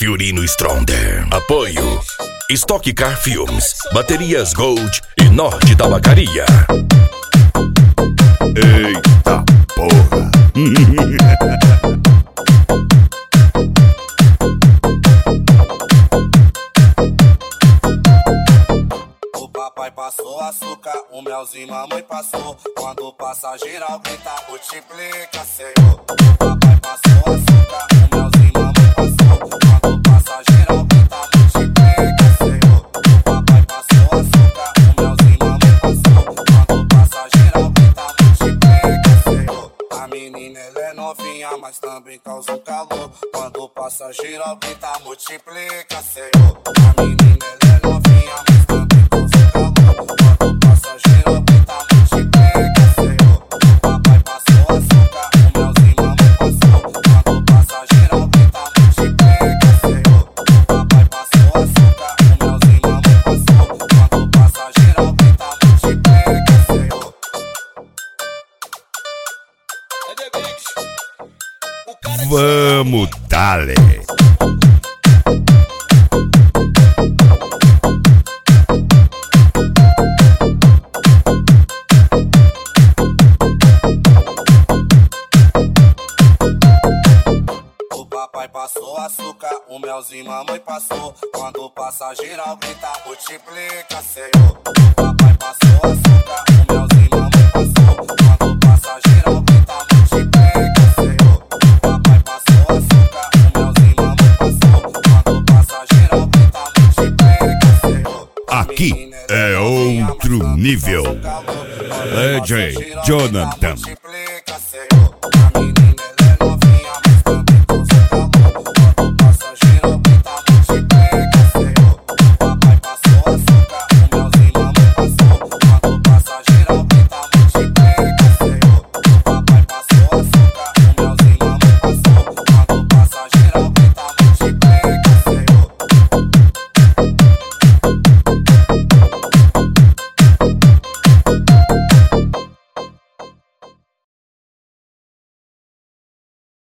Fiorino Stronger. Apoio Stock Car Films, Baterias Gold e Norte Tabacaria. Eita porra. O papai passou açúcar, o melzinho mamãe passou. Quando passa geral grita, multiplica, Senhor. O papai passou açúcar, o melzinho mamãe passou. Quando passa geral grita, multiplica, Senhor. O papai passou açúcar, o melzinho mamãe passou. Quando passa geral grita, multiplica, Senhor. A menina ela é novinha, mas também causa um calor. Quando passa geral grita, multiplica, Senhor. A menina ela é novinha, mas também causa um calor. Quando passa geral grita, multiplica, Senhor. O papai passou açúcar, o melzinho mamãe passou. Quando passa geral grita, multiplica, Senhor. O papai passou açúcar, o melzinho mamãe passou. Quando passa geral grita, multiplica, Senhor. Vamos, dale. O papai passou açúcar, o melzinho mamãe passou. Quando passa geral grita, multiplica, Senhor. O papai passou açúcar, o melzinho mamãe passou. Quando passa geral grita, multiplica, Senhor. O papai passou açúcar, o melzinho mamãe passou. Quando passa geral grita, multiplica, Senhor. Aqui é outro nível. DJ Jonathan